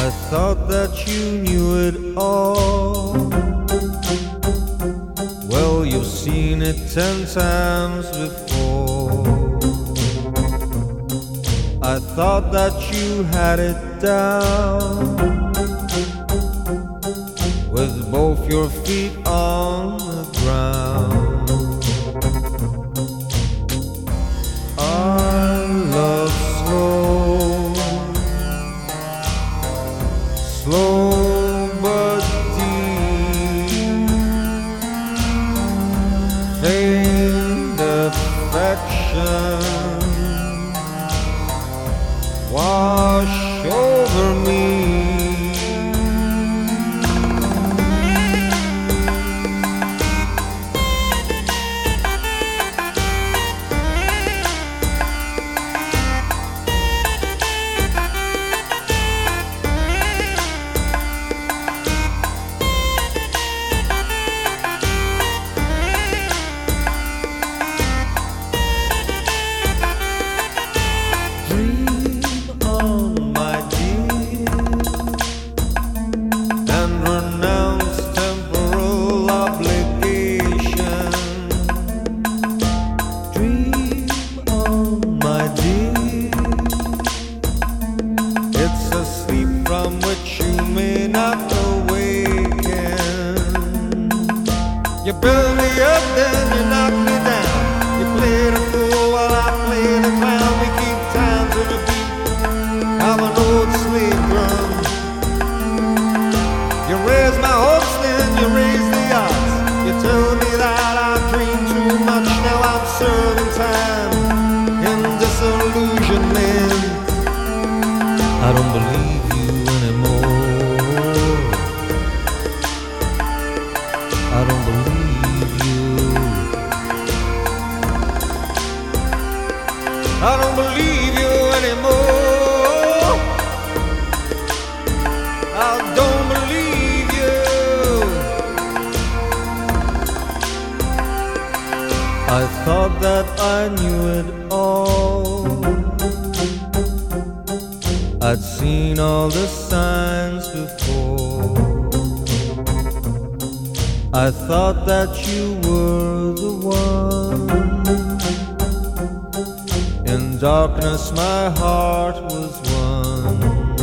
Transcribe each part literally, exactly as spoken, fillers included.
I thought that you knew it all. Well, you've seen it ten times before. I thought that you had it down, with both your feet on the ground. I love slow, slow but deep, faint affection wash over me. It's a sleep from which you may not awaken. You build me up, then you knock me down. You play the fool while I play the clown. We keep time to the beat of an old slave drum. You raise my hopes, then you raise the odds. You tell me that I dream too much. Now I'm serving time in disillusionment. I don't believe you anymore. I don't believe you. I don't believe you anymore. I don't believe you. I thought that I knew it all. I'd seen all the signs before. I thought that you were the one. In darkness my heart was one.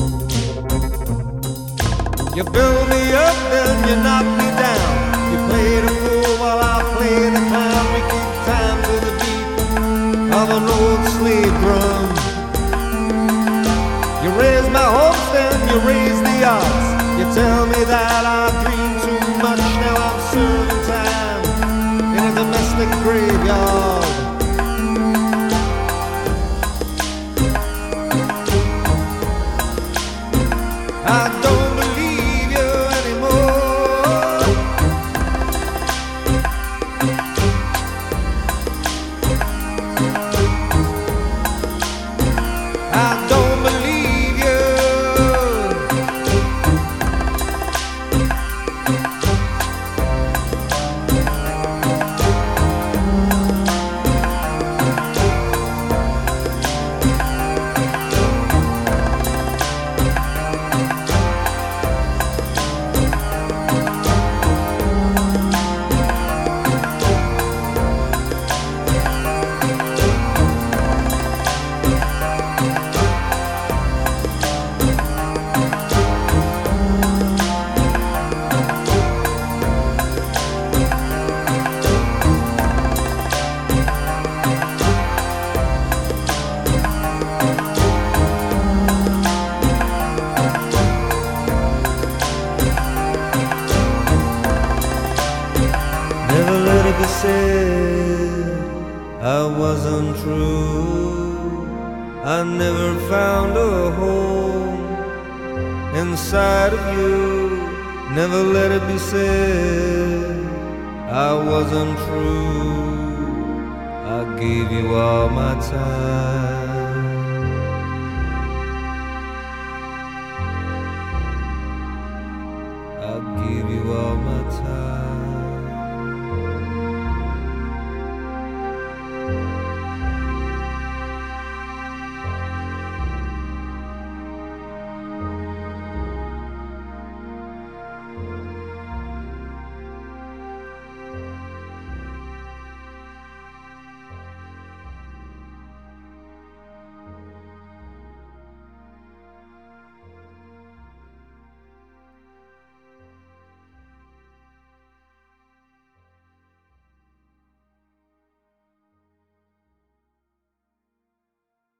You build me up, then you knock me down. You play the fool while I play the clown. We keep time to the beat of an old slave drum. You raise my hopes, then you raise the odds. You tell me that I dream too much. Now I'm serving time in a domestic graveyard. I don't believe you anymore. I don't believe you. Never let it be said I wasn't true. I never found a home inside of you. Never let it be said I wasn't true. I gave you all my time.